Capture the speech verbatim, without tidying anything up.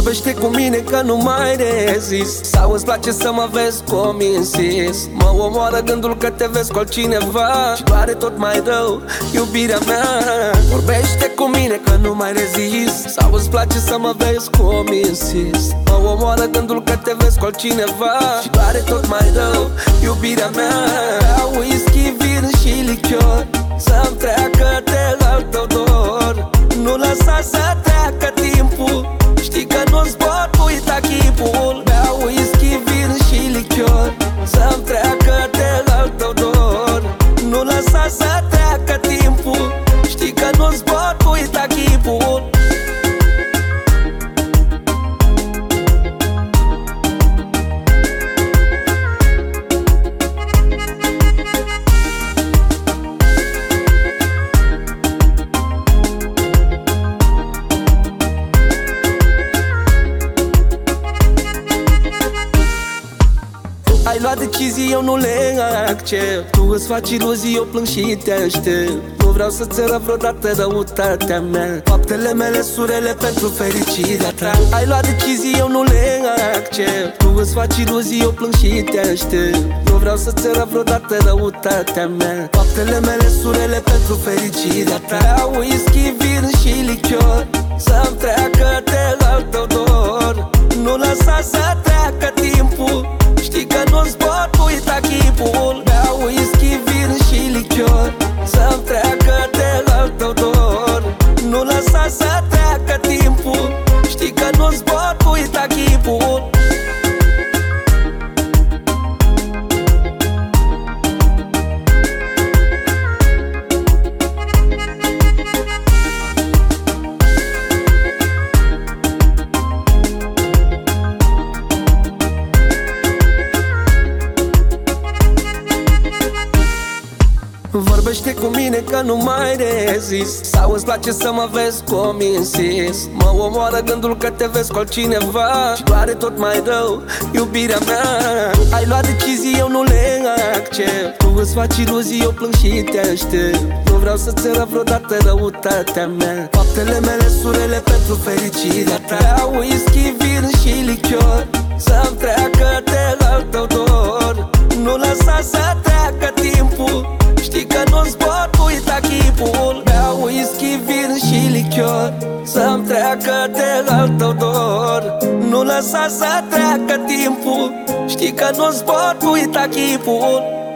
Vorbește cu mine că nu mai rezist, sau îți place să mă vezi cum insist. Mă omoară gândul că te vezi cu altcineva și doare tot mai rău iubirea mea. Vorbește cu mine că nu mai rezist, sau îți place să mă vezi cum insist. Mă omoară gândul că te vezi cu altcineva și doare tot mai rău iubirea mea. Beau whisky, vin și lichior să-mi treacă de al tău dor. Nu lăsa să treacă timpul, știi că nu-ți pot uita chipul. Beau whisky, vin și lichior să-mi treacă de al tău dor. Nu lăsa să treacă timpul, știi că nu-ți pot uita chipul. Ai luat decizii, eu nu le accept. Tu îți faci iluzii, eu plâng și te aștept. Nu vreau să-ți rău vreodată răutatea mea, faptele mele surele pentru fericirea ta. Ai luat decizii, eu nu le accept. Tu îți faci iluzii, eu plâng și te aștept. Nu vreau să-ți rău vreodată răutatea mea, faptele mele surele pentru fericirea ta. Beau whisky, vin și lichior să-mi treacă de al tău dor. Nu lăsa să treacă timpul, știi că nu-ți pot uita chipul. Beau whisky, vin și lichior să-mi treacă de al tău dor. Nu lăsa să treacă timpul, știi că nu-ți pot uita chipul. Vorbește cu mine că nu mai rezist, sau îți place să mă vezi cum insist. Mă omoară gândul că te vezi cu altcineva și doare tot mai rău iubirea mea. Ai luat decizii, eu nu le accept. Tu îți faci iluzii, eu plâng și te aștept. Nu vreau să-ți rău vreodată răutatea mea, faptele mele surele pentru fericirea ta. Beau whisky, vin și lichior să-mi treacă de al tău dor. Nu lăsa să treacă timpul, știi că nu-ți pot uita chipul. Beau whisky, vin și lichior să-mi treacă de al tău dor. Nu lăsa să treacă timpul, știi că nu-ți pot uita chipul.